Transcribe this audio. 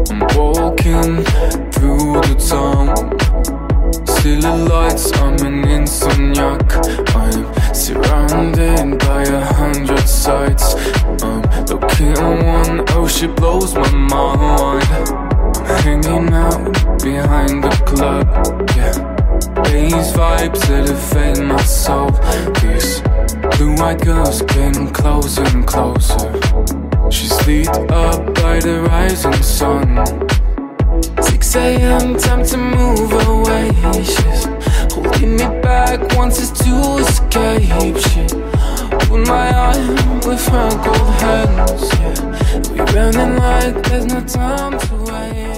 I'm walking through the town, city lights, I'm an insomniac. I'm surrounded by 100 sights. I'm looking at one, oh she blows my mind. I'm hanging out behind the club, yeah. These vibes elevate my soul. These blue-eyed girls getting closer and closer. She's lit up by the rising sun. 6 a.m, time to move away. She's holding me back, wants us to escape. She opened my eye with her cold hands, yeah. We running like there's no time to wait.